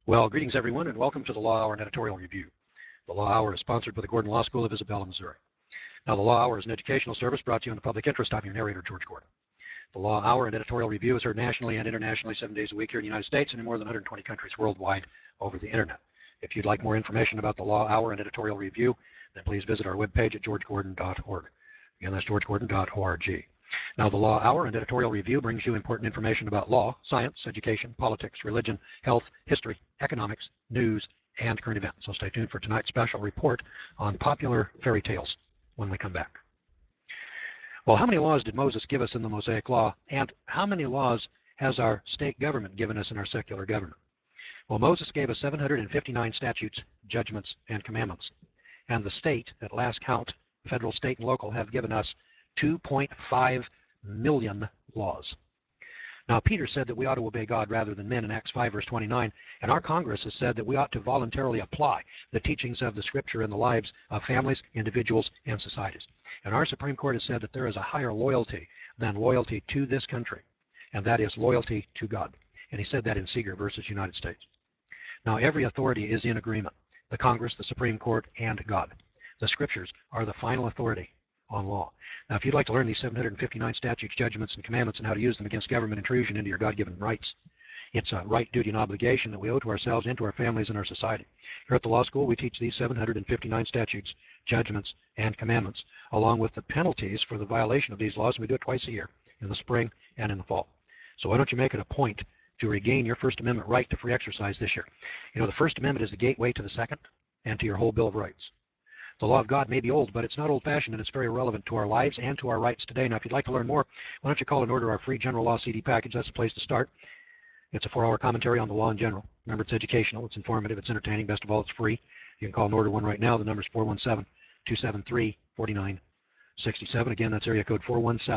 Well, greetings everyone, and welcome to the Law Hour and Editorial Review. The Law Hour is sponsored by the Gordon Law School of Isabella, Missouri. Now, the Law Hour is an educational service brought to you in the public interest. I'm your narrator, George Gordon. The Law Hour and Editorial Review is heard nationally and internationally 7 days a week here in the United States and in more than 120 countries worldwide over the internet. If you'd like more information about the Law Hour and Editorial Review, then please visit our webpage at georgegordon.org. Again, that's georgegordon.org. Now, the Law Hour and Editorial Review brings you important information about law, science, education, politics, religion, health, history, economics, news, and current events. So stay tuned for tonight's special report on popular fairy tales when we come back. Well, how many laws did Moses give us in the Mosaic Law, and how many laws has our state government given us in our secular government? Well, Moses gave us 759 statutes, judgments, and commandments. And the state, at last count, federal, state, and local, have given us 2.5 million laws. Now, Peter said that we ought to obey God rather than men in Acts 5, verse 29, and our Congress has said that we ought to voluntarily apply the teachings of the Scripture in the lives of families, individuals, and societies. And our Supreme Court has said that there is a higher loyalty than loyalty to this country, and that is loyalty to God. And he said that in Seeger versus United States. Now, every authority is in agreement: the Congress, the Supreme Court, and God. The Scriptures are the final authority on law. Now, if you'd like to learn these 759 statutes, judgments, and commandments and how to use them against government intrusion into your God-given rights, it's a right, duty, and obligation that we owe to ourselves and to our families and our society. Here at the law school, we teach these 759 statutes, judgments, and commandments, along with the penalties for the violation of these laws. We do it twice a year, in the spring and in the fall. So why don't you make it a point to regain your First Amendment right to free exercise this year? You know, the First Amendment is the gateway to the Second and to your whole Bill of Rights. The law of God may be old, but it's not old-fashioned, and it's very relevant to our lives and to our rights today. Now, if you'd like to learn more, why don't you call and order our free General Law CD package? That's the place to start. It's a 4-hour commentary on the law in general. Remember, it's educational, it's informative, it's entertaining. Best of all, it's free. You can call and order one right now. The number is 417-273-4967. Again, that's area code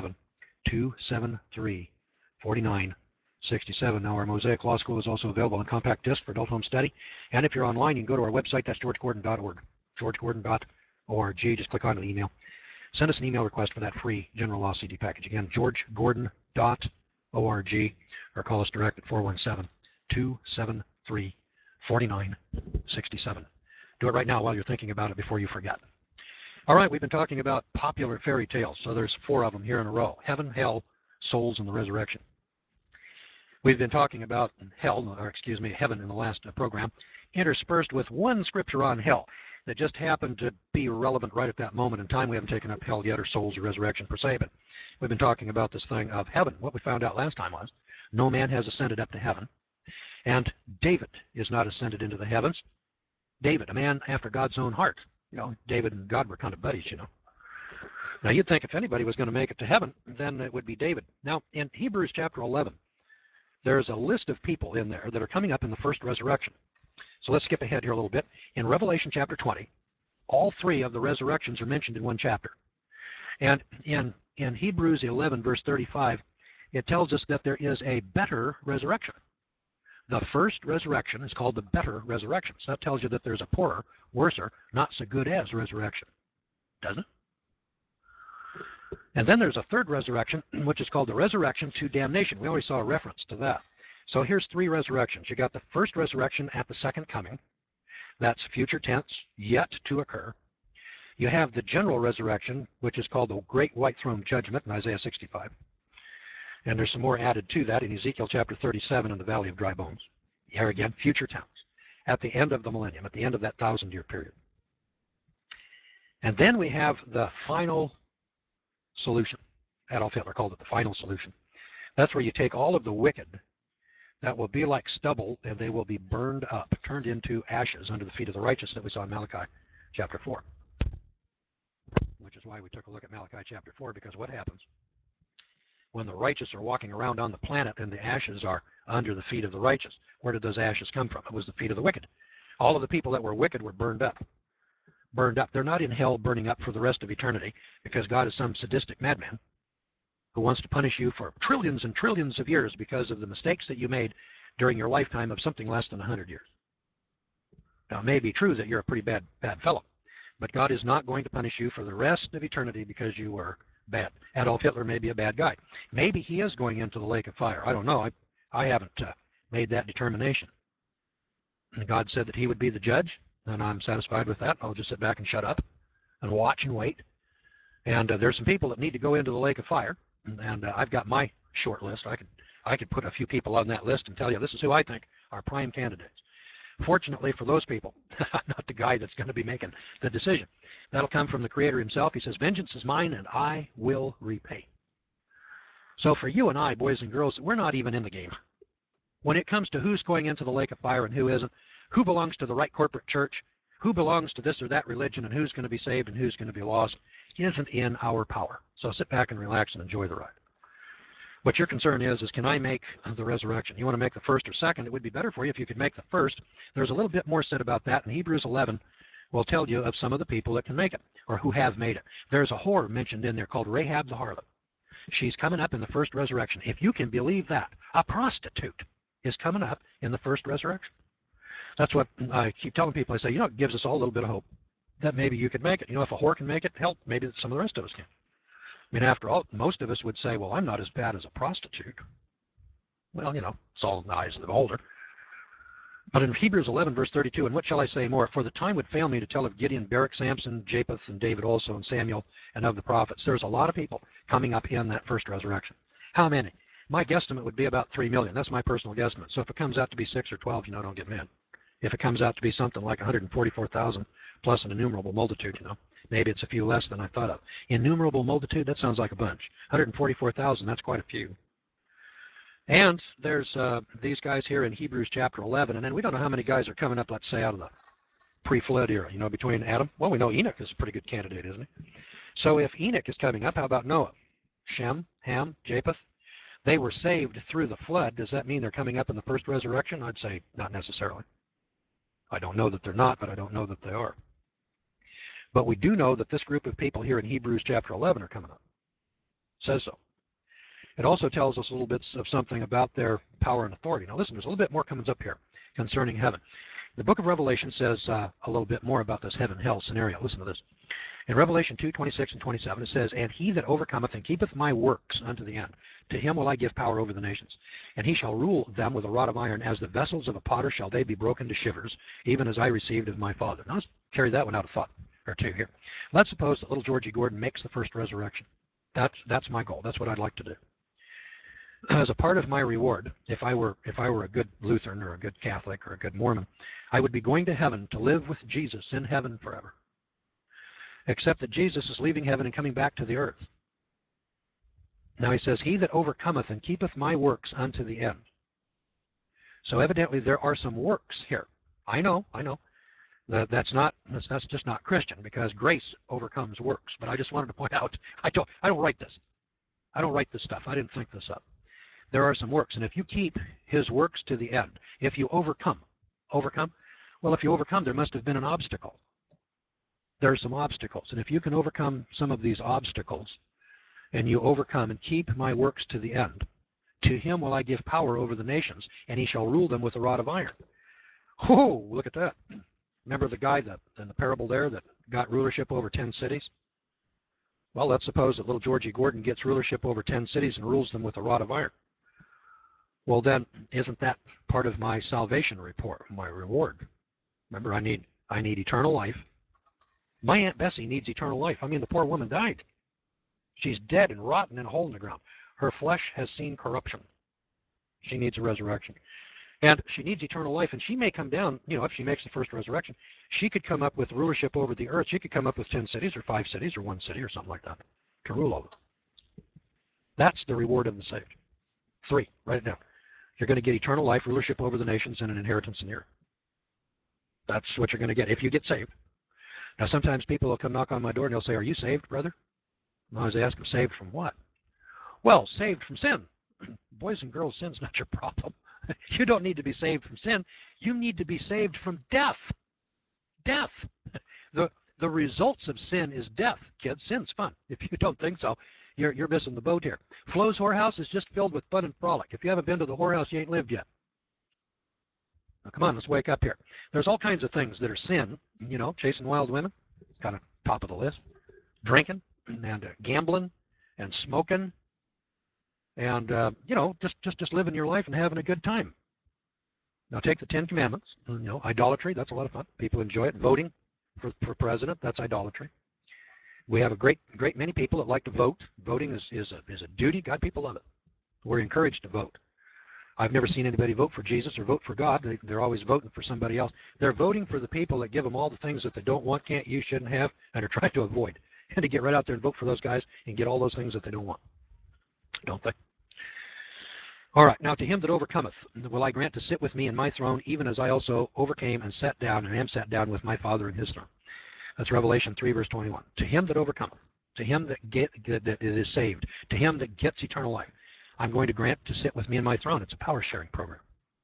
417-273-4967. Now, our Mosaic Law School is also available on compact disc for adult home study. And if you're online, you can go to our website. That's georgegordon.org. georgegordon.org. Just click on the email. Send us an email request for that free General Law CD package. Again, georgegordon.org, or call us direct at 417-273-4967. Do it right now while you're thinking about it before you forget. All right, we've been talking about popular fairy tales, so there's 4 of them here in a row: heaven, hell, souls, and the resurrection. We've been talking about heaven in the last program, interspersed with one scripture on hell that just happened to be relevant right at that moment in time. We haven't taken up hell yet, or souls, or resurrection per se, but we've been talking about this thing of heaven. What we found out last time was no man has ascended up to heaven, and David is not ascended into the heavens. David, a man after God's own heart. You know, David and God were kind of buddies, you know. Now, you'd think if anybody was going to make it to heaven, then it would be David. Now, in Hebrews chapter 11, there's a list of people in there that are coming up in the first resurrection. So let's skip ahead here a little bit. In Revelation chapter 20, all 3 of the resurrections are mentioned in one chapter. And in Hebrews 11, verse 35, it tells us that there is a better resurrection. The first resurrection is called the better resurrection. So that tells you that there's a poorer, worser, not so good as resurrection. Doesn't it? And then there's a third resurrection, which is called the resurrection to damnation. We already saw a reference to that. So here's 3 resurrections. You got the first resurrection at the second coming. That's future tense, yet to occur. You have the general resurrection, which is called the Great White Throne Judgment in Isaiah 65. And there's some more added to that in Ezekiel chapter 37 in the Valley of Dry Bones. Here again, future tense, at the end of the millennium, at the end of that 1,000-year period. And then we have the final solution. Adolf Hitler called it the final solution. That's where you take all of the wicked that will be like stubble, and they will be burned up, turned into ashes under the feet of the righteous, that we saw in Malachi chapter 4. Which is why we took a look at Malachi chapter 4, because what happens when the righteous are walking around on the planet and the ashes are under the feet of the righteous? Where did those ashes come from? It was the feet of the wicked. All of the people that were wicked were burned up. Burned up. They're not in hell burning up for the rest of eternity, because God is some sadistic madman who wants to punish you for trillions and trillions of years because of the mistakes that you made during your lifetime of something less than 100 years. Now, it may be true that you're a pretty bad fellow, but God is not going to punish you for the rest of eternity because you were bad. Adolf Hitler may be a bad guy. Maybe he is going into the lake of fire. I don't know. I haven't made that determination. And God said that he would be the judge, and I'm satisfied with that. I'll just sit back and shut up and watch and wait. And there's some people that need to go into the lake of fire, and I've got my short list. I could put a few people on that list and tell you this is who I think are prime candidates. Fortunately for those people, I'm not the guy that's going to be making the decision. That'll come from the Creator himself. He says, vengeance is mine and I will repay. So for you and I, boys and girls, we're not even in the game. When it comes to who's going into the lake of fire and who isn't, who belongs to the right corporate church, who belongs to this or that religion, and who's going to be saved and who's going to be lost, isn't in our power. So sit back and relax and enjoy the ride. What your concern is can I make the resurrection? You want to make the first or second? It would be better for you if you could make the first. There's a little bit more said about that in Hebrews 11. Will tell you of some of the people that can make it or who have made it. There's a whore mentioned in there called Rahab the harlot. She's coming up in the first resurrection. If you can believe that, a prostitute is coming up in the first resurrection. That's what I keep telling people. I say, it gives us all a little bit of hope that maybe you could make it. If a whore can make it, hell, maybe some of the rest of us can. I mean, after all, most of us would say, well, I'm not as bad as a prostitute. Well, it's all in the eyes of the beholder. But in Hebrews 11, verse 32, and what shall I say more? For the time would fail me to tell of Gideon, Barak, Samson, Japheth, and David also, and Samuel, and of the prophets. There's a lot of people coming up in that first resurrection. How many? My guesstimate would be about 3 million. That's my personal guesstimate. So if it comes out to be 6 or 12, don't get mad. If it comes out to be something like 144,000 plus an innumerable multitude, maybe it's a few less than I thought of. Innumerable multitude, that sounds like a bunch. 144,000, that's quite a few. And there's these guys here in Hebrews chapter 11, and then we don't know how many guys are coming up, let's say, out of the pre-flood era, between Adam. Well, we know Enoch is a pretty good candidate, isn't he? So if Enoch is coming up, how about Noah? Shem, Ham, Japheth? They were saved through the flood. Does that mean they're coming up in the first resurrection? I'd say not necessarily. I don't know that they're not, but I don't know that they are. But we do know that this group of people here in Hebrews chapter 11 are coming up. It says so. It also tells us a little bit of something about their power and authority. Now listen, there's a little bit more comes up here concerning heaven. The book of Revelation says a little bit more about this heaven-hell scenario. Listen to this. In Revelation 2:26 and 27, it says, and he that overcometh and keepeth my works unto the end, to him will I give power over the nations. And he shall rule them with a rod of iron, as the vessels of a potter shall they be broken to shivers, even as I received of my Father. Now let's carry that one out of thought, or two here. Let's suppose that little Georgie Gordon makes the first resurrection. That's my goal. That's what I'd like to do. As a part of my reward, if I were a good Lutheran or a good Catholic or a good Mormon, I would be going to heaven to live with Jesus in heaven forever. Except that Jesus is leaving heaven and coming back to the earth. Now he says, he that overcometh and keepeth my works unto the end. So evidently there are some works here. I know. That's just not Christian, because grace overcomes works. But I just wanted to point out, I don't write this. I don't write this stuff. I didn't think this up. There are some works, and if you keep his works to the end, if you overcome, well, if you overcome, there must have been an obstacle. There are some obstacles, and if you can overcome some of these obstacles, and you overcome and keep my works to the end, to him will I give power over the nations, and he shall rule them with a rod of iron. Whoa, look at that. Remember the guy in the parable there that got rulership over 10 cities? Well, let's suppose that little Georgie Gordon gets rulership over 10 cities and rules them with a rod of iron. Well, then, isn't that part of my salvation report, my reward? Remember, I need eternal life. My Aunt Bessie needs eternal life. I mean, the poor woman died. She's dead and rotten in a hole in the ground. Her flesh has seen corruption. She needs a resurrection. And she needs eternal life, and she may come down, if she makes the first resurrection, she could come up with rulership over the earth. She could come up with 10 cities or 5 cities or 1 city or something like that to rule over. That's the reward of the saved. 3, write it down. You're going to get eternal life, rulership over the nations, and an inheritance in the earth. That's what you're going to get if you get saved. Now, sometimes people will come knock on my door and they'll say, are you saved, brother? And I always ask them, saved from what? Well, saved from sin. Boys and girls, sin's not your problem. You don't need to be saved from sin. You need to be saved from death. Death. The results of sin is death, kids. Sin's fun. If you don't think so, you're missing the boat here. Flo's whorehouse is just filled with fun and frolic. If you haven't been to the whorehouse, you ain't lived yet. Now, come on, let's wake up here. There's all kinds of things that are sin. Chasing wild women. It's kind of top of the list. Drinking and gambling and smoking. And, just living your life and having a good time. Now take the Ten Commandments. Idolatry, that's a lot of fun. People enjoy it. Voting for president, that's idolatry. We have a great many people that like to vote. Voting is a duty. God, people love it. We're encouraged to vote. I've never seen anybody vote for Jesus or vote for God. They're always voting for somebody else. They're voting for the people that give them all the things that they don't want, can't use, shouldn't have, and are trying to avoid. And to get right out there and vote for those guys and get all those things that they don't want. Don't they? All right, now to him that overcometh, will I grant to sit with me in my throne, even as I also overcame and sat down and am sat down with my Father in his throne. That's Revelation 3, verse 21. To him that overcometh, to him that is saved, to him that gets eternal life, I'm going to grant to sit with me in my throne. It's a power-sharing program.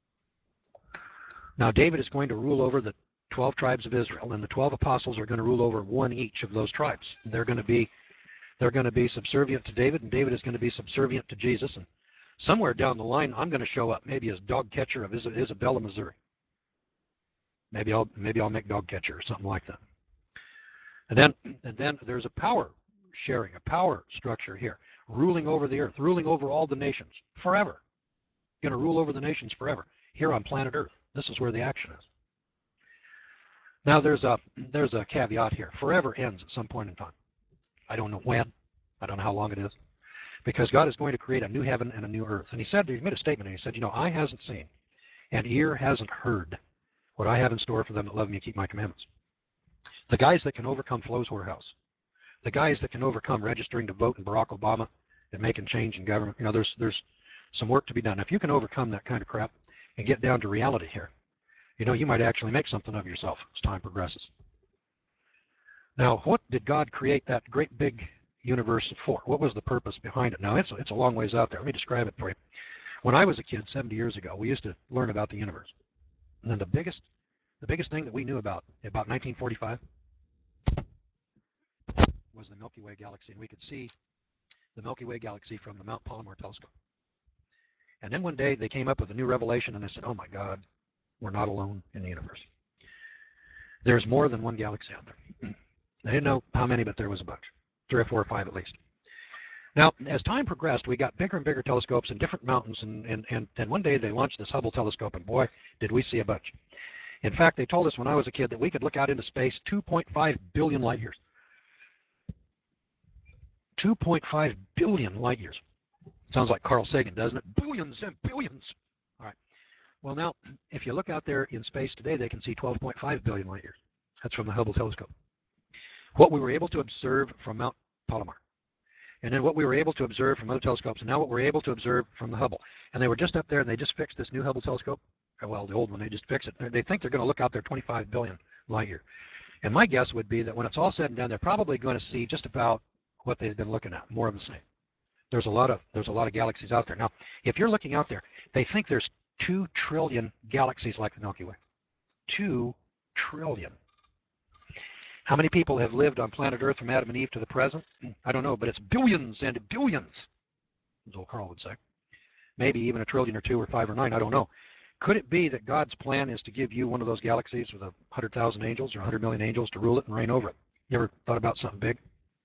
Now David is going to rule over the 12 tribes of Israel, and the 12 apostles are going to rule over one each of those tribes. They're going to be subservient to David, and David is going to be subservient to Jesus. And somewhere down the line, I'm going to show up, maybe as dog catcher of Isabella, Missouri. Maybe I'll make dog catcher or something like that. And then there's a power sharing, a power structure here, ruling over the earth, ruling over all the nations forever. Going to rule over the nations forever here on planet Earth. This is where the action is. Now there's a caveat here. Forever ends at some point in time. I don't know when. I don't know how long it is. Because God is going to create a new heaven and a new earth. And he made a statement, and he said, eye hasn't seen, and ear hasn't heard what I have in store for them that love me and keep my commandments. The guys that can overcome Flo's whorehouse, the guys that can overcome registering to vote in Barack Obama and making change in government, there's some work to be done. If you can overcome that kind of crap and get down to reality here, you might actually make something of yourself as time progresses. Now, what did God create that great big universe for? What was the purpose behind it? Now, it's a long ways out there. Let me describe it for you. When I was a kid 70 years ago, we used to learn about the universe. And then the biggest thing that we knew about 1945 was the Milky Way galaxy, and we could see the Milky Way galaxy from the Mount Palomar telescope. And then one day they came up with a new revelation, and they said, oh my God, we're not alone in the universe. There's more than one galaxy out there. They didn't know how many, but there was a bunch. 3 or 4 or 5 at least. Now, as time progressed, we got bigger and bigger telescopes in different mountains, and one day they launched this Hubble telescope, and boy, did we see a bunch. In fact, they told us when I was a kid that we could look out into space 2.5 billion light years. 2.5 billion light years. Sounds like Carl Sagan, doesn't it? Billions and billions. All right. Well, now, if you look out there in space today, they can see 12.5 billion light years. That's from the Hubble telescope. What we were able to observe from Mount Palomar, and then what we were able to observe from other telescopes, and now what we're able to observe from the Hubble. And they were just up there, and they just fixed this new Hubble telescope. Well, the old one, they just fixed it. They think they're going to look out there 25 billion light year. And my guess would be that when it's all said and done, they're probably going to see just about what they've been looking at, more of the same. There's a lot of galaxies out there. Now, if you're looking out there, they think there's 2 trillion galaxies like the Milky Way. 2 trillion. How many people have lived on planet Earth from Adam and Eve to the present? I don't know, but it's billions and billions, as old Carl would say. Maybe even 1 trillion or 2 or 5 or 9, I don't know. Could it be that God's plan is to give you one of those galaxies with 100,000 angels or 100 million angels to rule it and reign over it? You ever thought about something big?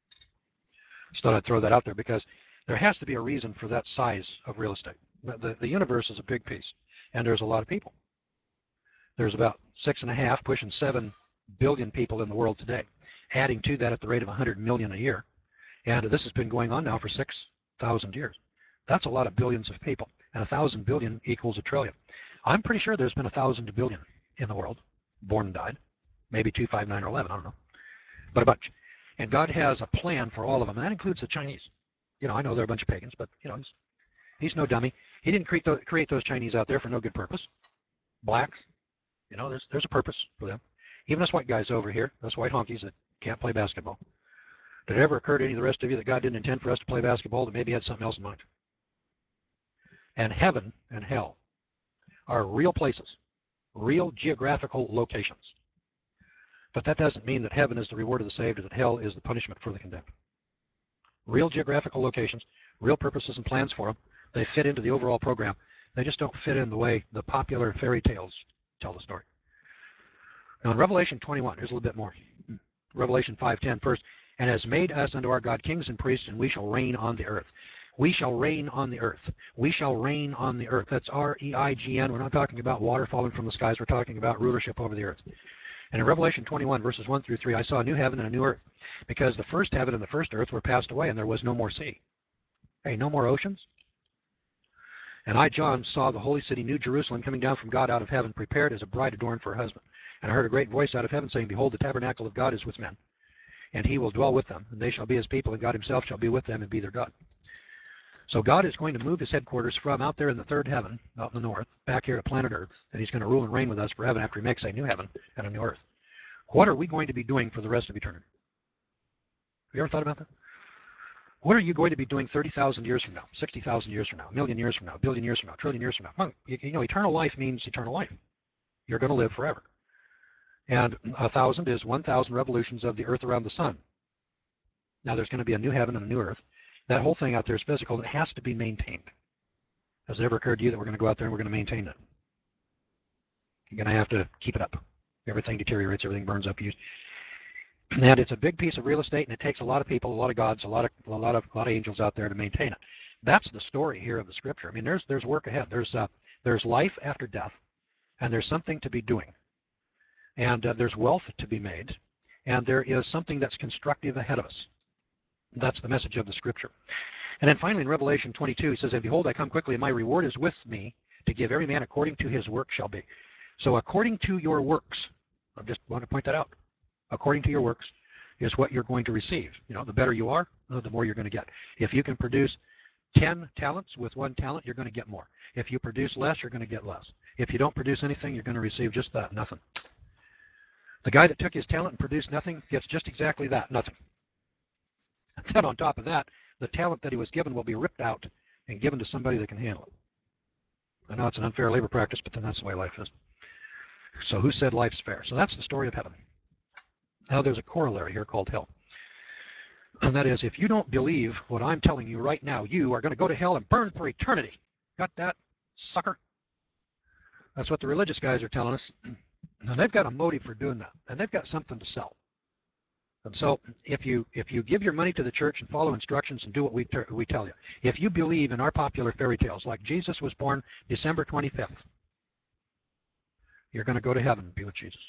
Just thought I'd throw that out there because there has to be a reason for that size of real estate. The universe is a big piece, and there's a lot of people. There's about 6.5, pushing 7 billion people in the world today, adding to that at the rate of 100 million a year. And this has been going on now for 6,000 years. That's a lot of billions of people, and 1,000 billion equals 1 trillion. I'm pretty sure there's been 1,000 billion in the world, born and died, maybe 2, 5, 9, or 11, I don't know, but a bunch. And God has a plan for all of them, and that includes the Chinese. I know they're a bunch of pagans, but he's no dummy. He didn't create those Chinese out there for no good purpose. Blacks, there's a purpose for them. Even us white guys over here, us white honkies that can't play basketball. Did it ever occur to any of the rest of you that God didn't intend for us to play basketball, that maybe he had something else in mind? And heaven and hell are real places, real geographical locations. But that doesn't mean that heaven is the reward of the saved or that hell is the punishment for the condemned. Real geographical locations, real purposes and plans for them. They fit into the overall program. They just don't fit in the way the popular fairy tales tell the story. Now in Revelation 21, here's a little bit more. Revelation 5:10 first. And has made us unto our God kings and priests, and we shall reign on the earth. We shall reign on the earth. We shall reign on the earth. That's R-E-I-G-N. We're not talking about water falling from the skies. We're talking about rulership over the earth. And in Revelation 21, verses 1 through 3, I saw a new heaven and a new earth, because the first heaven and the first earth were passed away, and there was no more sea. Hey, no more oceans? And I, John, saw the holy city, New Jerusalem, coming down from God out of heaven, prepared as a bride adorned for her husband. And I heard a great voice out of heaven saying, Behold, the tabernacle of God is with men, and he will dwell with them, and they shall be his people, and God himself shall be with them and be their God. So God is going to move his headquarters from out there in the third heaven, out in the north, back here to planet Earth, and he's going to rule and reign with us forever after he makes a new heaven and a new earth. What are we going to be doing for the rest of eternity? Have you ever thought about that? What are you going to be doing 30,000 years from now, 60,000 years from now, a million years from now, a billion years from now, a trillion years from now? Well, you know, eternal life means eternal life. You're going to live forever. And 1,000 is 1,000 revolutions of the earth around the sun. Now there's going to be a new heaven and a new earth. That whole thing out there is physical, and it has to be maintained. Has it ever occurred to you that we're going to go out there and we're going to maintain it? You're going to have to keep it up. Everything deteriorates, everything burns up. And it's a big piece of real estate, and it takes a lot of people, a lot of gods, a lot of angels out there to maintain it. That's the story here of the scripture. I mean, there's work ahead. There's life after death, and there's something to be doing, and there's wealth to be made, and there is something that's constructive ahead of us. That's the message of the scripture. And then finally in Revelation 22, he says, And behold, I come quickly, and my reward is with me, to give every man according to his work shall be. So according to your works, I just want to point that out. According to your works is what you're going to receive. You know, the better you are, the more you're going to get. If you can produce 10 talents with 1 talent, you're going to get more. If you produce less, you're going to get less. If you don't produce anything, you're going to receive just that, nothing. The guy that took his talent and produced nothing gets just exactly that, nothing. And then on top of that, the talent that he was given will be ripped out and given to somebody that can handle it. I know it's an unfair labor practice, but then that's the way life is. So who said life's fair? So that's the story of heaven. Now there's a corollary here called hell. And that is, if you don't believe what I'm telling you right now, you are going to go to hell and burn for eternity. Got that, sucker? That's what the religious guys are telling us. And they've got a motive for doing that. And they've got something to sell. And so if you give your money to the church and follow instructions and do what we tell you, if you believe in our popular fairy tales, like Jesus was born December 25th, you're going to go to heaven and be with Jesus.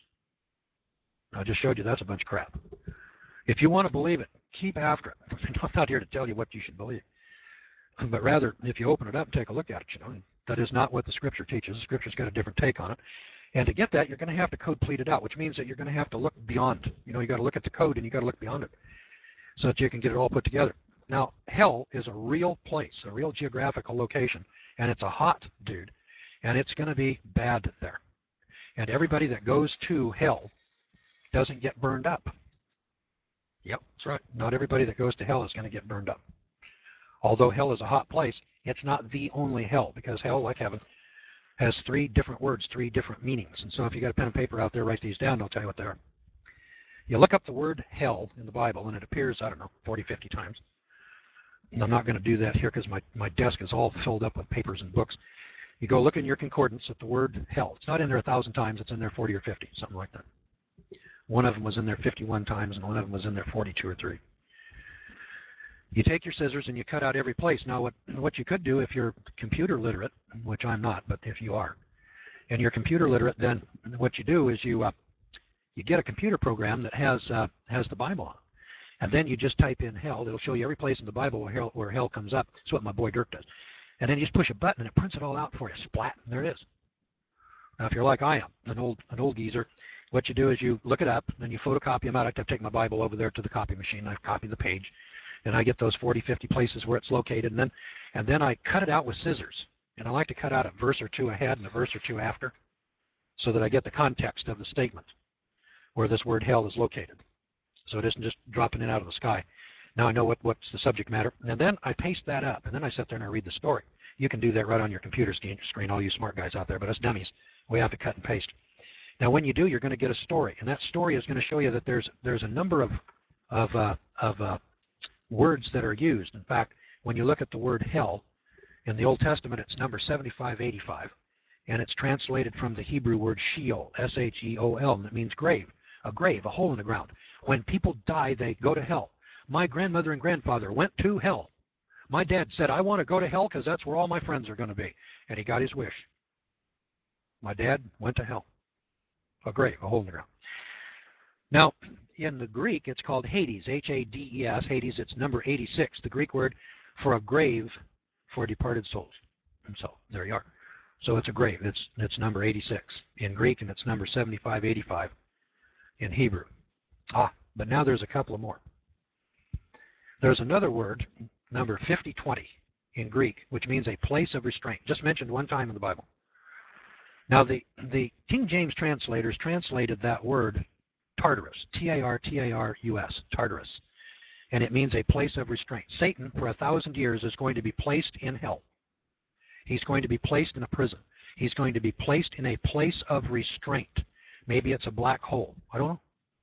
I just showed you that's a bunch of crap. If you want to believe it, keep after it. I'm not here to tell you what you should believe. But rather, if you open it up and take a look at it, you know, that is not what the Scripture teaches. The Scripture's got a different take on it. And to get that, you're going to have to code plead it out, which means that you're going to have to look beyond. You know, you've got to look at the code and you've got to look beyond it so that you can get it all put together. Now, hell is a real place, a real geographical location, and it's a hot dude, and it's going to be bad there. And everybody that goes to hell doesn't get burned up. Yep, that's right. Not everybody that goes to hell is going to get burned up. Although hell is a hot place, it's not the only hell, because hell, like heaven, has 3 different words, 3 different meanings. And so if you got a pen and paper out there, write these down, I'll tell you what they are. You look up the word hell in the Bible, and it appears, I don't know, 40, 50 times. And I'm not going to do that here because my desk is all filled up with papers and books. You go look in your concordance at the word hell. It's not in there 1,000 times, it's in there 40 or 50, something like that. One of them was in there 51 times, and one of them was in there 42 or 3. You take your scissors and you cut out every place. Now, what you could do if you're computer literate, which I'm not, but if you are, and you're computer literate, then what you do is you get a computer program that has the Bible on it. And then you just type in hell. It'll show you every place in the Bible where hell comes up. That's what my boy Dirk does. And then you just push a button and it prints it all out for you. Splat, and there it is. Now, if you're like I am, an old geezer, what you do is you look it up, and you photocopy them out. I have to take my Bible over there to the copy machine, and I copy the page. And I get those 40, 50 places where it's located, and then I cut it out with scissors. And I like to cut out a verse or 2 ahead and a verse or 2 after, so that I get the context of the statement where this word hell is located. So it isn't just dropping it out of the sky. Now I know what's the subject matter, and then I paste that up, and then I sit there and I read the story. You can do that right on your computer screen, all you smart guys out there, but us dummies, we have to cut and paste. Now when you do, you're going to get a story, and that story is going to show you that there's a number of words that are used. In fact, when you look at the word hell, in the Old Testament it's number 7585, and it's translated from the Hebrew word Sheol, S-H-E-O-L, and it means grave, a hole in the ground. When people die, they go to hell. My grandmother and grandfather went to hell. My dad said, I want to go to hell because that's where all my friends are going to be. And he got his wish. My dad went to hell. A grave, a hole in the ground. Now, in the Greek, it's called Hades, H-A-D-E-S, Hades. It's number 86, the Greek word for a grave for departed souls. And so, there you are. So it's a grave. It's number 86 in Greek, and it's number 7585 in Hebrew. But now there's a couple of more. There's another word, number 5020 in Greek, which means a place of restraint, just mentioned one time in the Bible. Now, the King James translators translated that word Tartarus, T-A-R-T-A-R-U-S, Tartarus, and it means a place of restraint. Satan, for 1,000 years, is going to be placed in hell. He's going to be placed in a prison. He's going to be placed in a place of restraint. Maybe it's a black hole. I don't know.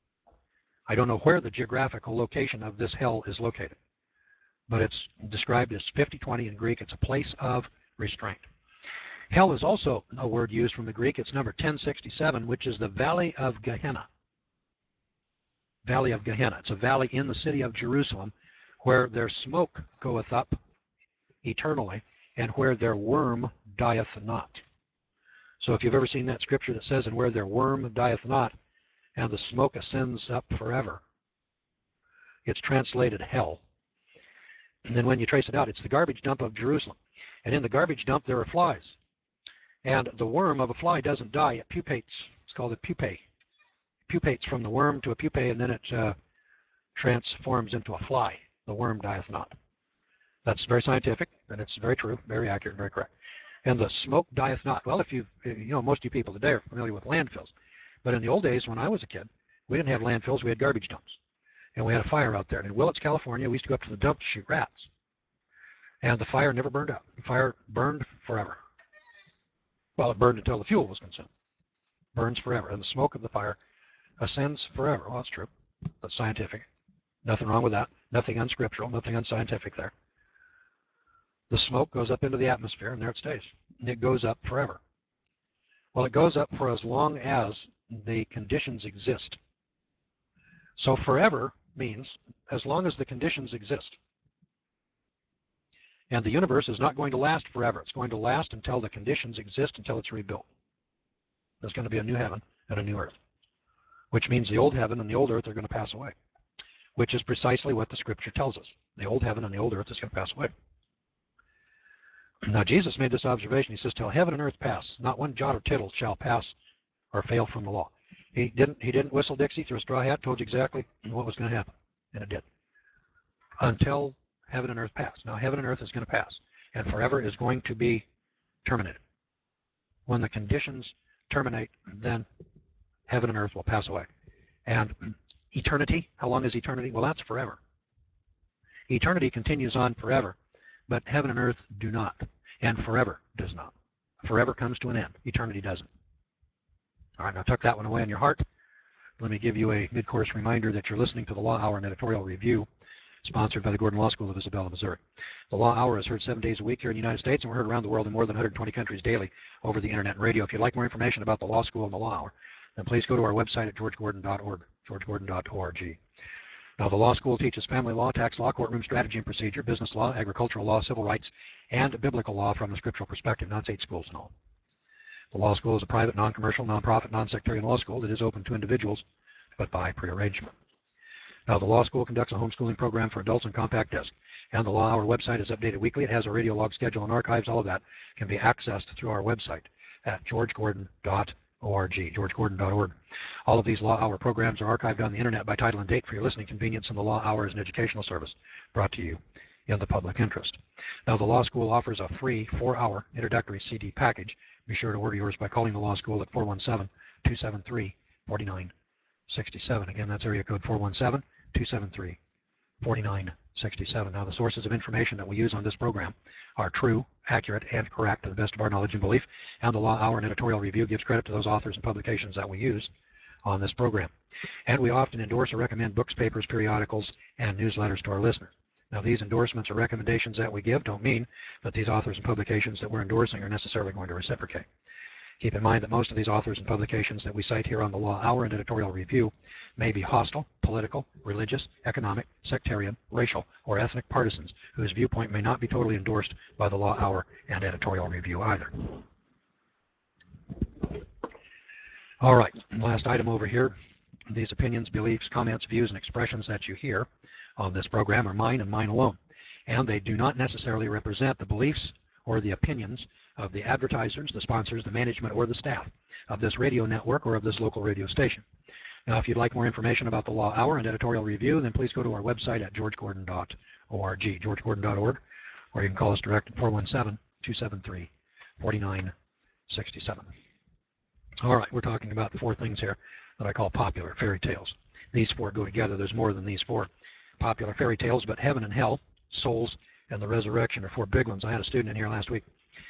I don't know where the geographical location of this hell is located, but it's described as 5020 in Greek. It's a place of restraint. Hell is also a word used from the Greek. It's number 1067, which is the Valley of Gehenna. Valley of Gehenna. It's a valley in the city of Jerusalem where their smoke goeth up eternally and where their worm dieth not. So if you've ever seen that scripture that says, and where their worm dieth not, and the smoke ascends up forever, it's translated hell. And then when you trace it out, it's the garbage dump of Jerusalem. And in the garbage dump, there are flies. And the worm of a fly doesn't die, it pupates. It's called a pupae. It pupates from the worm to a pupae, and then it transforms into a fly. The worm dieth not. That's very scientific, and it's very true, very accurate, very correct. And the smoke dieth not. Well, if you know, most of you people today are familiar with landfills. But in the old days, when I was a kid, we didn't have landfills, we had garbage dumps. And we had a fire out there. And in Willits, California, we used to go up to the dump to shoot rats. And the fire never burned out. The fire burned forever. Well, it burned until the fuel was consumed. Burns forever. And the smoke of the fire ascends forever. Well, that's true. That's scientific. Nothing wrong with that. Nothing unscriptural, nothing unscientific there. The smoke goes up into the atmosphere, and there it stays. It goes up forever. Well, it goes up for as long as the conditions exist. So forever means as long as the conditions exist. And the universe is not going to last forever. It's going to last until the conditions exist, until it's rebuilt. There's going to be a new heaven and a new earth, which means the old heaven and the old earth are going to pass away, which is precisely what the scripture tells us. The old heaven and the old earth is going to pass away. Now, Jesus made this observation. He says, till heaven and earth pass, not one jot or tittle shall pass or fail from the law. He didn't whistle Dixie through a straw hat, told you exactly what was going to happen, and it did. Until heaven and earth pass. Now, heaven and earth is going to pass, and forever is going to be terminated. When the conditions terminate, then heaven and earth will pass away. And eternity, how long is eternity? Well, that's forever. Eternity continues on forever, but heaven and earth do not, and forever does not. Forever comes to an end. Eternity doesn't. All right, now tuck that one away in your heart. Let me give you a mid-course reminder that you're listening to the Law Hour and Editorial Review, sponsored by the Gordon Law School of Isabella, Missouri. The Law Hour is heard 7 days a week here in the United States, and we're heard around the world in more than 120 countries daily over the internet and radio. If you'd like more information about the Law School and the Law Hour, then please go to our website at georgegordon.org, georgegordon.org. Now, the law school teaches family law, tax law, courtroom strategy and procedure, business law, agricultural law, civil rights, and biblical law from a scriptural perspective. Now, it's 8 schools in all. The law school is a private, non-commercial, non-profit, non-sectarian law school that is open to individuals, but by prearrangement. Now, the law school conducts a homeschooling program for adults on compact disc, and the Law Hour website is updated weekly. It has a radio log schedule and archives. All of that can be accessed through our website at georgegordon.org, georgegordon.org. All of these Law Hour programs are archived on the internet by title and date for your listening convenience, and the Law Hour is an educational service brought to you in the public interest. Now, the law school offers a free 4-hour introductory CD package. Be sure to order yours by calling the law school at 417-273-4967. Again, that's area code 417-273-4967. Now, the sources of information that we use on this program are true, accurate, and correct to the best of our knowledge and belief, and the Law Hour and Editorial Review gives credit to those authors and publications that we use on this program. And we often endorse or recommend books, papers, periodicals, and newsletters to our listeners. Now, these endorsements or recommendations that we give don't mean that these authors and publications that we're endorsing are necessarily going to reciprocate. Keep in mind that most of these authors and publications that we cite here on the Law Hour and Editorial Review may be hostile, political, religious, economic, sectarian, racial, or ethnic partisans whose viewpoint may not be totally endorsed by the Law Hour and Editorial Review either. All right, last item over here. These opinions, beliefs, comments, views, and expressions that you hear on this program are mine and mine alone, and they do not necessarily represent the beliefs or the opinions of the advertisers, the sponsors, the management, or the staff of this radio network or of this local radio station. Now, if you'd like more information about the Law Hour and Editorial Review, then please go to our website at georgegordon.org, georgegordon.org, or you can call us direct at 417-273-4967. All right, we're talking about 4 things here that I call popular fairy tales. These 4 go together. There's more than these 4 popular fairy tales, but heaven and hell, souls, and the resurrection are 4 big ones. I had a student in here last week,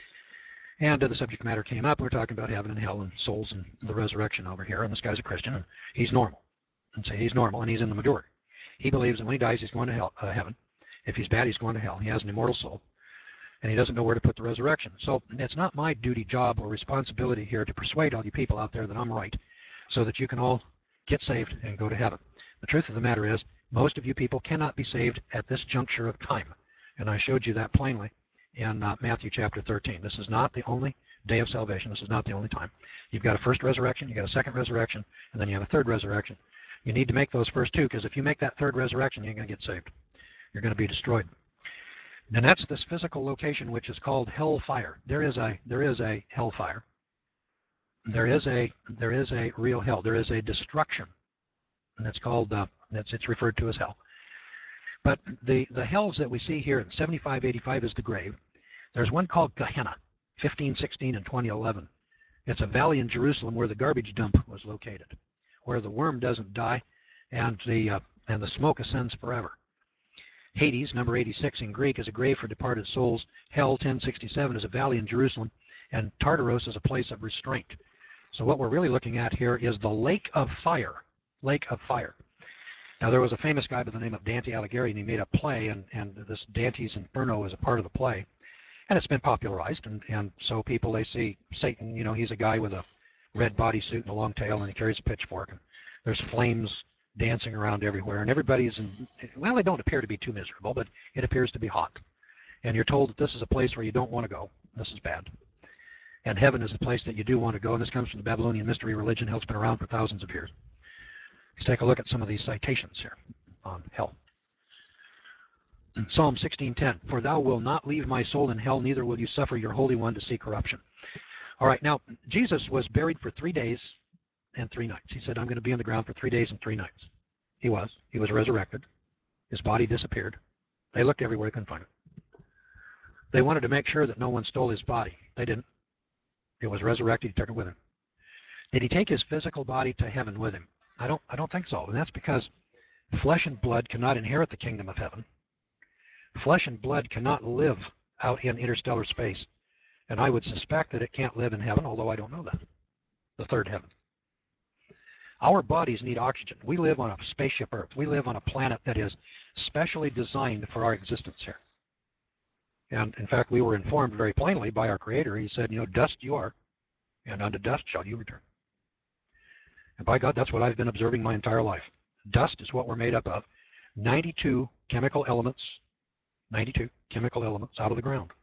and the subject matter came up. We're talking about heaven and hell and souls and the resurrection over here, and this guy's a Christian, and he's normal. And say he's normal, and he's in the majority. He believes that when he dies, he's going to heaven. If he's bad, he's going to hell. He has an immortal soul, and he doesn't know where to put the resurrection. So it's not my duty, job, or responsibility here to persuade all you people out there that I'm right so that you can all get saved and go to heaven. The truth of the matter is, most of you people cannot be saved at this juncture of time. And I showed you that plainly in Matthew chapter 13. This is not the only day of salvation. This is not the only time. You've got a first resurrection, you've got a second resurrection, and then you have a third resurrection. You need to make those first 2, because if you make that third resurrection, you ain't going to get saved. You're going to be destroyed. And that's this physical location which is called hellfire. There is a hellfire. There is a real hell. There is a destruction, and it's called it's referred to as hell. But the hells that we see here in 7585 is the grave. There's one called Gehenna, 1516 and 2011. It's a valley in Jerusalem where the garbage dump was located, where the worm doesn't die and the smoke ascends forever. Hades, number 86 in Greek, is a grave for departed souls. Hell, 1067, is a valley in Jerusalem, and Tartaros is a place of restraint. So what we're really looking at here is the lake of fire. Lake of fire. Now, there was a famous guy by the name of Dante Alighieri, and he made a play, and this Dante's Inferno is a part of the play. And it's been popularized, and so people, they see Satan, you know, he's a guy with a red bodysuit and a long tail, and he carries a pitchfork, and there's flames dancing around everywhere, and everybody's well, they don't appear to be too miserable, but it appears to be hot. And you're told that this is a place where you don't want to go. This is bad. And heaven is a place that you do want to go, and this comes from the Babylonian mystery religion. Hell's been around for thousands of years. Let's take a look at some of these citations here on hell. In Psalm 16:10, "For thou wilt not leave my soul in hell, neither will you suffer your Holy One to see corruption." All right, now, Jesus was buried for 3 days and 3 nights. He said, I'm going to be on the ground for 3 days and 3 nights. He was. He was resurrected. His body disappeared. They looked everywhere, they couldn't find it. They wanted to make sure that no one stole his body. They didn't. It was resurrected. He took it with him. Did he take his physical body to heaven with him? I don't think so. And that's because flesh and blood cannot inherit the kingdom of heaven. Flesh and blood cannot live out in interstellar space. And I would suspect that it can't live in heaven, although I don't know that. The third heaven. Our bodies need oxygen. We live on a spaceship Earth. We live on a planet that is specially designed for our existence here. And in fact, we were informed very plainly by our Creator. He said, you know, dust you are, and unto dust shall you return. And by God, that's what I've been observing my entire life. Dust is what we're made up of. 92 chemical elements out of the ground.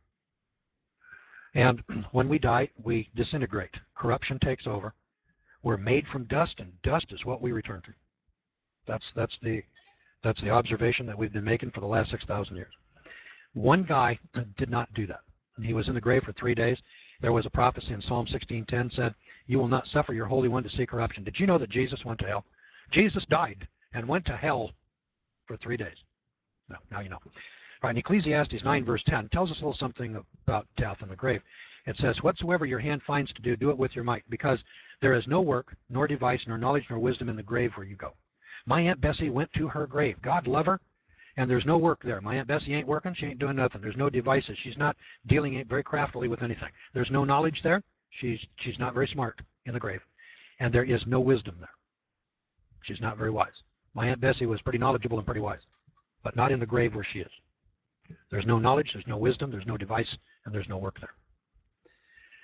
And when we die, we disintegrate. Corruption takes over. We're made from dust, and dust is what we return to. That's the observation that we've been making for the last 6,000 years. One guy did not do that. He was in the grave for 3 days. There was a prophecy in Psalm 16:10 said, you will not suffer your Holy One to see corruption. Did you know that Jesus went to hell? Jesus died and went to hell for 3 days. No, now you know. All right, in Ecclesiastes 9 verse 10 tells us a little something about death and the grave. It says, whatsoever your hand finds to do, do it with your might, because there is no work, nor device, nor knowledge, nor wisdom in the grave where you go. My Aunt Bessie went to her grave. God love her, and there's no work there. My Aunt Bessie ain't working. She ain't doing nothing. There's no devices. She's not dealing very craftily with anything. There's no knowledge there. She's not very smart in the grave. And there is no wisdom there. She's not very wise. My Aunt Bessie was pretty knowledgeable and pretty wise, but not in the grave where she is. There's no knowledge, there's no wisdom, there's no device, and there's no work there.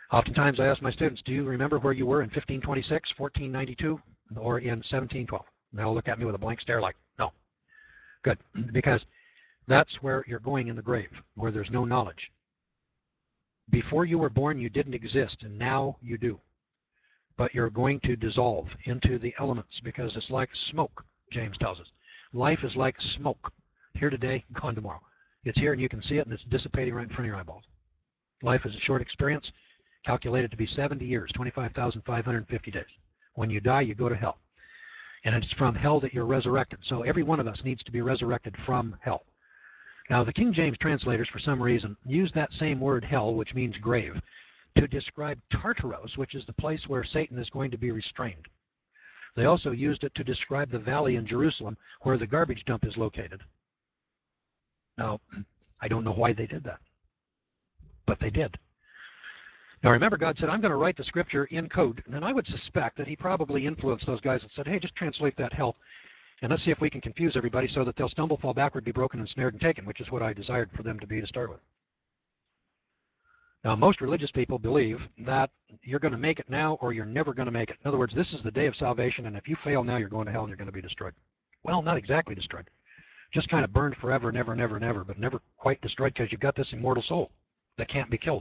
Oftentimes I ask my students, do you remember where you were in 1526, 1492, or in 1712? And they'll look at me with a blank stare like, no. Good, because that's where you're going in the grave, where there's no knowledge. Before you were born, you didn't exist, and now you do. But you're going to dissolve into the elements because it's like smoke, James tells us. Life is like smoke. Here today, gone tomorrow. It's here and you can see it, and it's dissipating right in front of your eyeballs. Life is a short experience, calculated to be 70 years, 25,550 days. When you die, you go to hell. And it's from hell that you're resurrected. So every one of us needs to be resurrected from hell. Now, the King James translators, for some reason, use that same word, hell, which means grave, to describe Tartaros, which is the place where Satan is going to be restrained. They also used it to describe the valley in Jerusalem where the garbage dump is located. Now, I don't know why they did that, but they did. Now, remember, God said, I'm going to write the scripture in code, and I would suspect that he probably influenced those guys and said, hey, just translate that hell. And let's see if we can confuse everybody so that they'll stumble, fall backward, be broken, and snared and taken, which is what I desired for them to be to start with. Now, most religious people believe that you're going to make it now or you're never going to make it. In other words, this is the day of salvation, and if you fail now, you're going to hell and you're going to be destroyed. Well, not exactly destroyed. Just kind of burned forever, never, never, never, but never quite destroyed because you've got this immortal soul that can't be killed.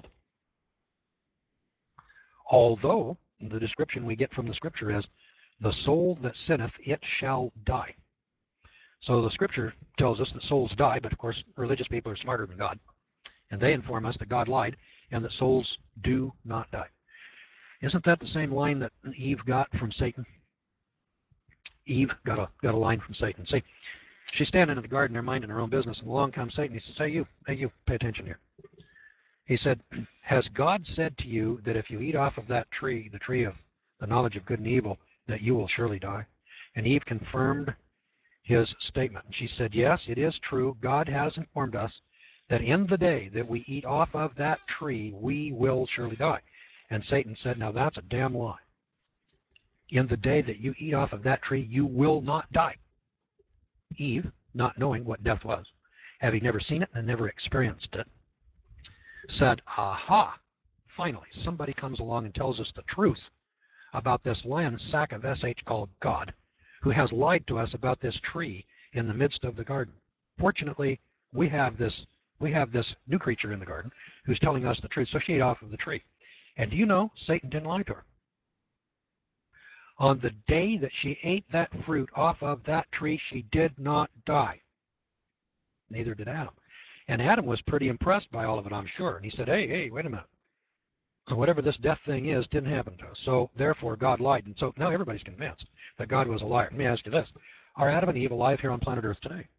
Although the description we get from the scripture is, the soul that sinneth, it shall die. So the scripture tells us that souls die, but of course religious people are smarter than God. And they inform us that God lied and that souls do not die. Isn't that the same line that Eve got from Satan? Eve got a line from Satan. See, she's standing in the garden there minding her own business, and along comes Satan. He says, hey you, pay attention here. He said, has God said to you that if you eat off of that tree, the tree of the knowledge of good and evil, that you will surely die? And Eve confirmed his statement. She said, yes, it is true. God has informed us that in the day that we eat off of that tree, we will surely die. And Satan said, now that's a damn lie. In the day that you eat off of that tree, you will not die. Eve, not knowing what death was, having never seen it and never experienced it, said, aha, finally, somebody comes along and tells us the truth about this lion sack of SH called God, who has lied to us about this tree in the midst of the garden. Fortunately, we have this new creature in the garden who's telling us the truth, so she ate off of the tree. And do you know, Satan didn't lie to her. On the day that she ate that fruit off of that tree, she did not die. Neither did Adam. And Adam was pretty impressed by all of it, I'm sure. And he said, hey, wait a minute. Whatever this death thing is didn't happen to us. So therefore God lied. And so now everybody's convinced that God was a liar. Let me ask you this. Are Adam and Eve alive here on planet Earth today?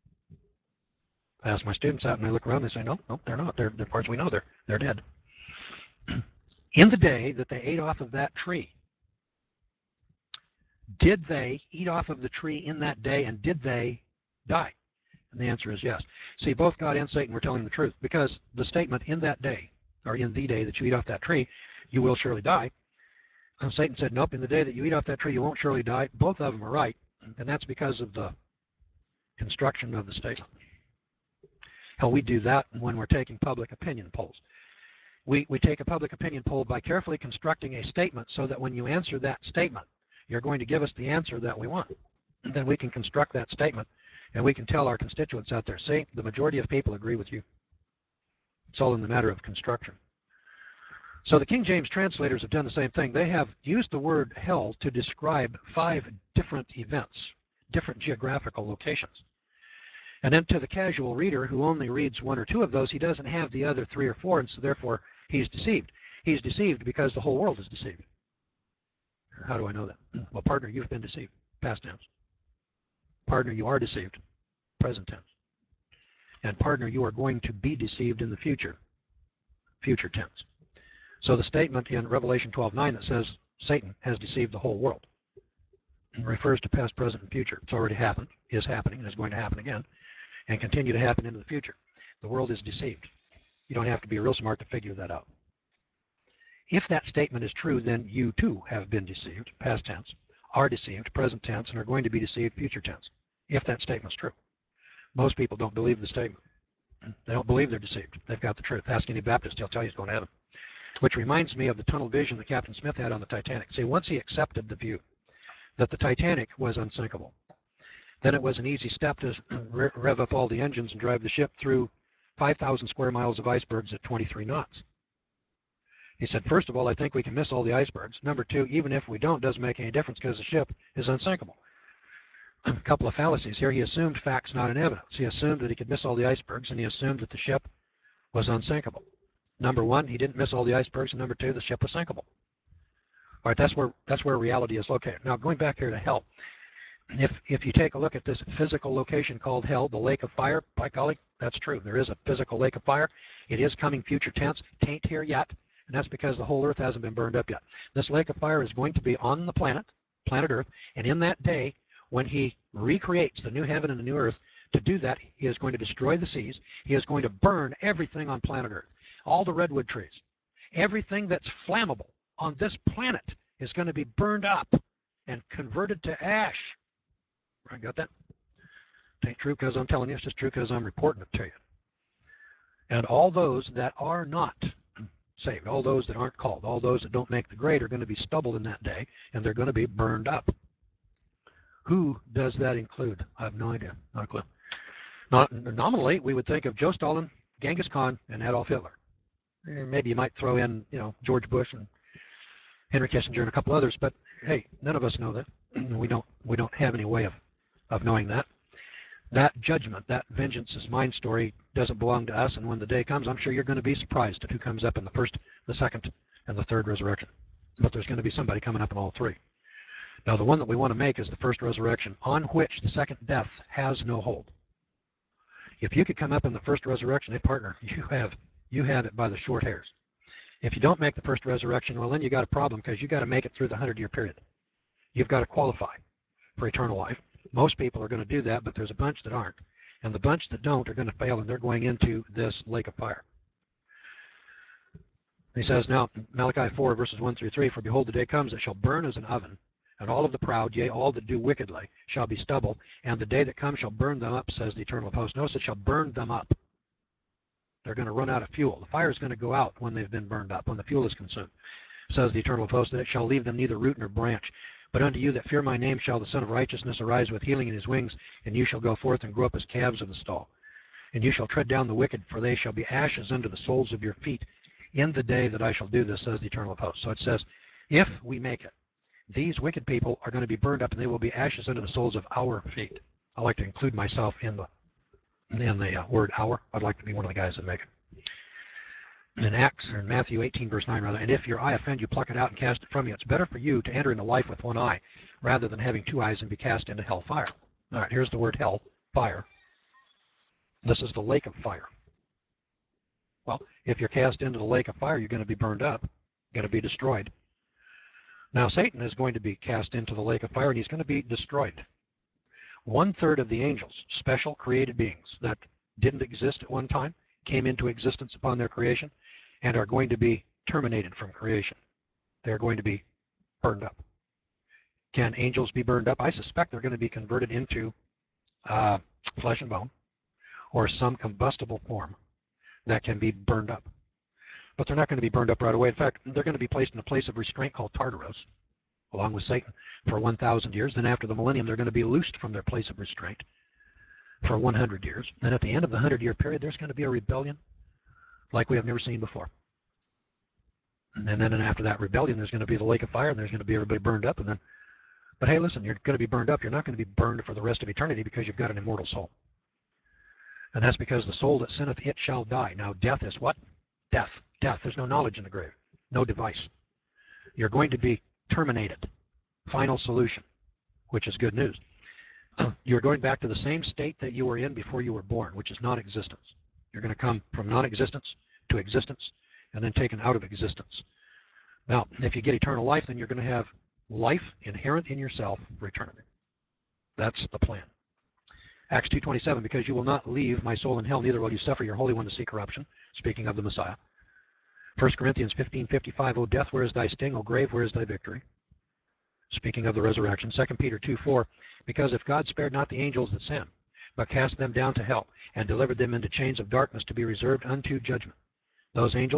I ask my students out and I look around and they say, no, they're not. They're, as far as we know, they're dead. In the day that they ate off of that tree, did they eat off of the tree in that day and did they die? And the answer is yes. See, both God and Satan were telling the truth because the statement in that day, or in the day that you eat off that tree, you will surely die. And Satan said, nope, in the day that you eat off that tree, you won't surely die. Both of them are right, and that's because of the construction of the statement. Hell, we do that when we're taking public opinion polls. We take a public opinion poll by carefully constructing a statement so that when you answer that statement, you're going to give us the answer that we want. And then we can construct that statement, and we can tell our constituents out there, see, the majority of people agree with you. It's all in the matter of construction. So the King James translators have done the same thing. They have used the word hell to describe 5 different events, different geographical locations. And then to the casual reader who only reads 1 or 2 of those, he doesn't have the other 3 or 4, and so therefore he's deceived. He's deceived because the whole world is deceived. How do I know that? Well, partner, you've been deceived. Past tense. Partner, you are deceived. Present tense. And partner, you are going to be deceived in the future. Future tense. So the statement in Revelation 12:9 that says Satan has deceived the whole world refers to past, present, and future. It's already happened, is happening, and is going to happen again, and continue to happen into the future. The world is deceived. You don't have to be real smart to figure that out. If that statement is true, then you too have been deceived, past tense, are deceived, present tense, and are going to be deceived, future tense, if that statement's true. Most people don't believe the statement. They don't believe they're deceived. They've got the truth. Ask any Baptist, he'll tell you he's going to heaven. which reminds me of the tunnel vision that Captain Smith had on the Titanic. See, once he accepted the view that the Titanic was unsinkable, then it was an easy step to rev up all the engines and drive the ship through 5,000 square miles of icebergs at 23 knots. He said, first of all, I think we can miss all the icebergs. Number two, even if we don't, it doesn't make any difference because the ship is unsinkable. A couple of fallacies here. He assumed facts, not in evidence. He assumed that he could miss all the icebergs, and he assumed that the ship was unsinkable. Number one, he didn't miss all the icebergs, and number two, the ship was sinkable. All right, that's where reality is located. Now, going back here to hell, if you take a look at this physical location called hell, the lake of fire, by golly, that's true. There is a physical lake of fire. It is coming future tense. Tain't here yet, and that's because the whole earth hasn't been burned up yet. This lake of fire is going to be on the planet Earth, and in that day, when he recreates the new heaven and the new earth, to do that, he is going to destroy the seas. He is going to burn everything on planet Earth, all the redwood trees. Everything that's flammable on this planet is going to be burned up and converted to ash. Right, got that? It ain't true because I'm telling you, it's just true because I'm reporting it to you. And all those that are not saved, all those that aren't called, all those that don't make the grade are going to be stubble in that day, and they're going to be burned up. Who does that include? I have no idea, not a clue. Nominally, we would think of Joe Stalin, Genghis Khan, and Adolf Hitler. Maybe you might throw in, George Bush and Henry Kissinger and a couple others, but hey, none of us know that. We don't have any way of knowing that. That judgment, that vengeance is mine story doesn't belong to us, and when the day comes, I'm sure you're going to be surprised at who comes up in the first, the second, and the third resurrection. But there's going to be somebody coming up in all three. Now, the one that we want to make is the first resurrection, on which the second death has no hold. If you could come up in the first resurrection, hey, partner, you have it by the short hairs. If you don't make the first resurrection, well, then you got a problem because you got to make it through the 100-year period. You've got to qualify for eternal life. Most people are going to do that, but there's a bunch that aren't. And the bunch that don't are going to fail, and they're going into this lake of fire. He says now, Malachi 4, verses 1 through 3, for behold, the day comes that shall burn as an oven, and all of the proud, yea, all that do wickedly, shall be stubble, and the day that comes shall burn them up, says the eternal of hosts. Notice it shall burn them up. They're going to run out of fuel. The fire is going to go out when they've been burned up, when the fuel is consumed, says the eternal of hosts, that it shall leave them neither root nor branch. But unto you that fear my name shall the Son of Righteousness arise with healing in his wings, and you shall go forth and grow up as calves of the stall. And you shall tread down the wicked, for they shall be ashes under the soles of your feet in the day that I shall do this, says the eternal of hosts. So it says, if we make it, these wicked people are going to be burned up, and they will be ashes under the soles of our feet. I like to include myself in the word our. I'd like to be one of the guys that make it. In Acts, or in Matthew 18, verse 9, rather, and if your eye offend you, pluck it out and cast it from you. It's better for you to enter into life with one eye, rather than having two eyes and be cast into hell fire. All right, here's the word hell, fire. This is the lake of fire. Well, if you're cast into the lake of fire, you're going to be burned up, going to be destroyed. Now, Satan is going to be cast into the lake of fire, and he's going to be destroyed. 1/3 of the angels, special created beings that didn't exist at one time, came into existence upon their creation, and are going to be terminated from creation. They're going to be burned up. Can angels be burned up? I suspect they're going to be converted into flesh and bone, or some combustible form that can be burned up. But they're not going to be burned up right away. In fact, they're going to be placed in a place of restraint called Tartaros, along with Satan, for 1,000 years. Then after the millennium, they're going to be loosed from their place of restraint for 100 years. Then at the end of the 100-year period, there's going to be a rebellion like we have never seen before. And then after that rebellion, there's going to be the lake of fire, and there's going to be everybody burned up. But hey, listen, you're going to be burned up. You're not going to be burned for the rest of eternity because you've got an immortal soul. And that's because the soul that sinneth, it shall die. Now, death is what? Death. Death. There's no knowledge in the grave. No device. You're going to be terminated. Final solution, which is good news. You're going back to the same state that you were in before you were born, which is non-existence. You're going to come from non-existence to existence, and then taken out of existence. Now, if you get eternal life, then you're going to have life inherent in yourself for eternity. That's the plan. Acts 2:27, because you will not leave my soul in hell, neither will you suffer your Holy One to see corruption, speaking of the Messiah. 1 Corinthians 15:55, O death, where is thy sting? O grave, where is thy victory? Speaking of the resurrection. 2 Peter 2:4, because if God spared not the angels that sinned, but cast them down to hell, and delivered them into chains of darkness to be reserved unto judgment. Those angels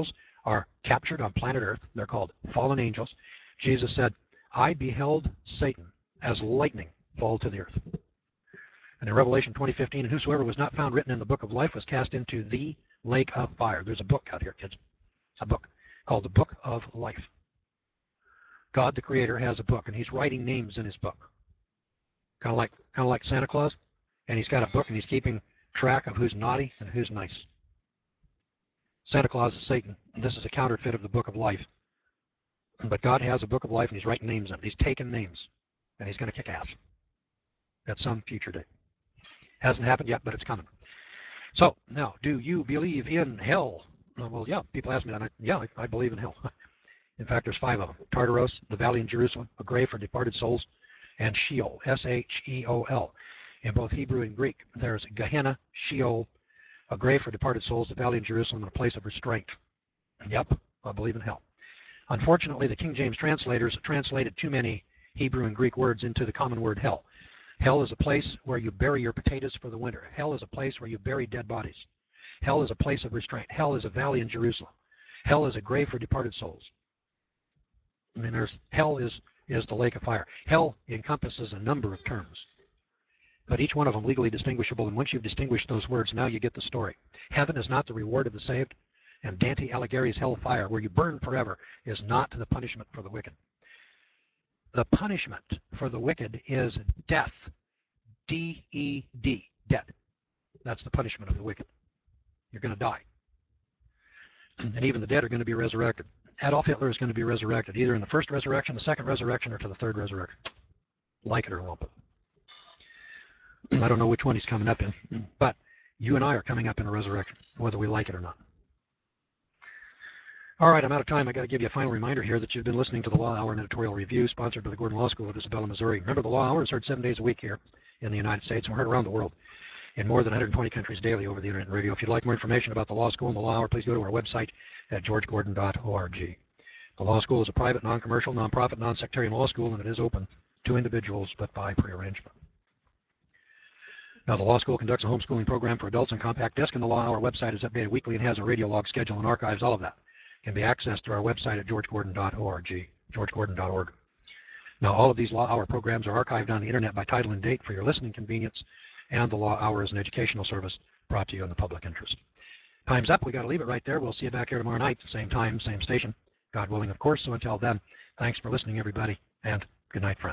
are captured on planet Earth. They're called fallen angels. Jesus said, I beheld Satan as lightning fall to the earth. And in Revelation 20:15, and whosoever was not found written in the book of life was cast into the lake of fire. There's a book out here, kids. A book called the Book of Life. God, the Creator, has a book, and He's writing names in His book. Kind of like Santa Claus. And He's got a book, and He's keeping track of who's naughty and who's nice. Santa Claus is Satan, and this is a counterfeit of the Book of Life. But God has a Book of Life, and He's writing names in it. He's taking names, and He's going to kick ass at some future date. Hasn't happened yet, but it's coming. So, now, do you believe in hell? Well, yeah, people ask me that. I believe in hell. In fact, there's 5 of them. Tartaros, the valley in Jerusalem, a grave for departed souls, and Sheol, S-H-E-O-L. In both Hebrew and Greek, there's Gehenna, Sheol, a grave for departed souls, the valley in Jerusalem, and a place of restraint. Yep, I believe in hell. Unfortunately, the King James translators translated too many Hebrew and Greek words into the common word hell. Hell is a place where you bury your potatoes for the winter. Hell is a place where you bury dead bodies. Hell is a place of restraint. Hell is a valley in Jerusalem. Hell is a grave for departed souls. I mean, hell is the lake of fire. Hell encompasses a number of terms, but each one of them legally distinguishable. And once you've distinguished those words, now you get the story. Heaven is not the reward of the saved, and Dante Alighieri's hellfire, where you burn forever, is not the punishment for the wicked. The punishment for the wicked is death. D-E-D, death. That's the punishment of the wicked. You're going to die. And even the dead are going to be resurrected. Adolf Hitler is going to be resurrected, either in the first resurrection, the second resurrection, or to the third resurrection. Like it or lump it. I don't know which one he's coming up in, but you and I are coming up in a resurrection, whether we like it or not. All right, I'm out of time. I got to give you a final reminder here that you've been listening to the Law Hour and Editorial Review, sponsored by the Gordon Law School of Isabella, Missouri. Remember, the Law Hour is heard 7 days a week here in the United States, and we're heard around the world in more than 120 countries daily over the internet and radio. If you'd like more information about the Law School and the Law Hour, please go to our website at georgegordon.org. The Law School is a private, non-commercial, non-profit, non-sectarian law school, and it is open to individuals, but by prearrangement. Now, the Law School conducts a homeschooling program for adults on compact disc, and the Law Hour website is updated weekly and has a radio log schedule and archives. All of that can be accessed through our website at georgegordon.org, georgegordon.org. Now, all of these Law Hour programs are archived on the internet by title and date for your listening convenience, and the Law Hour is an educational service brought to you in the public interest. Time's up. We got to leave it right there. We'll see you back here tomorrow night, same time, same station, God willing, of course. So until then, thanks for listening, everybody, and good night, friends.